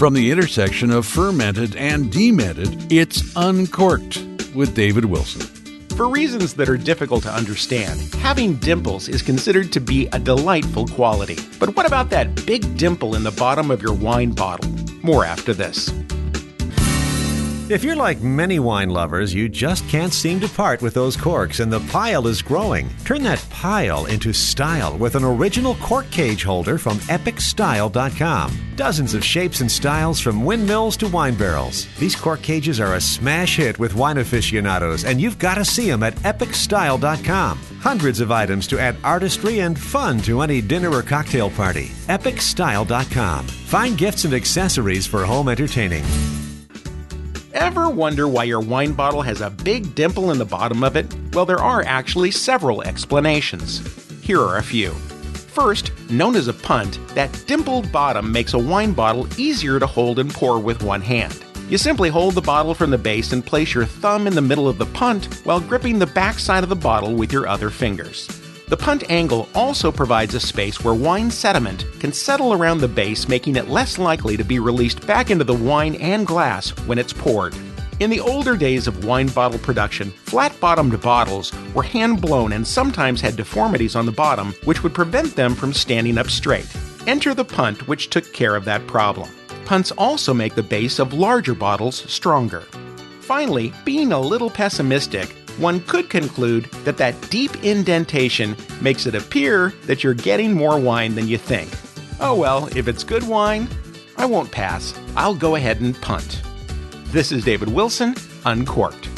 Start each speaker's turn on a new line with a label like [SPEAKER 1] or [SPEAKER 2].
[SPEAKER 1] From the intersection of fermented and demented, it's Uncorked with David Wilson.
[SPEAKER 2] For reasons that are difficult to understand, having dimples is considered to be a delightful quality. But what about that big dimple in the bottom of your wine bottle? More after this.
[SPEAKER 3] If you're like many wine lovers, you just can't seem to part with those corks and the pile is growing. Turn that pile into style with an original cork cage holder from EpicStyle.com. Dozens of shapes and styles from windmills to wine barrels. These cork cages are a smash hit with wine aficionados, and you've got to see them at EpicStyle.com. Hundreds of items to add artistry and fun to any dinner or cocktail party. EpicStyle.com. Find gifts and accessories for home entertaining.
[SPEAKER 2] Ever wonder why your wine bottle has a big dimple in the bottom of it? Well, there are actually several explanations. Here are a few. First, known as a punt, that dimpled bottom makes a wine bottle easier to hold and pour with one hand. You simply hold the bottle from the base and place your thumb in the middle of the punt while gripping the back side of the bottle with your other fingers. The punt angle also provides a space where wine sediment can settle around the base, making it less likely to be released back into the wine and glass when it's poured. In the older days of wine bottle production, flat-bottomed bottles were hand-blown and sometimes had deformities on the bottom, which would prevent them from standing up straight. Enter the punt, which took care of that problem. Punts also make the base of larger bottles stronger. Finally, being a little pessimistic, one could conclude that deep indentation makes it appear that you're getting more wine than you think. Oh well, if it's good wine, I won't pass. I'll go ahead and punt. This is David Wilson, Uncorked.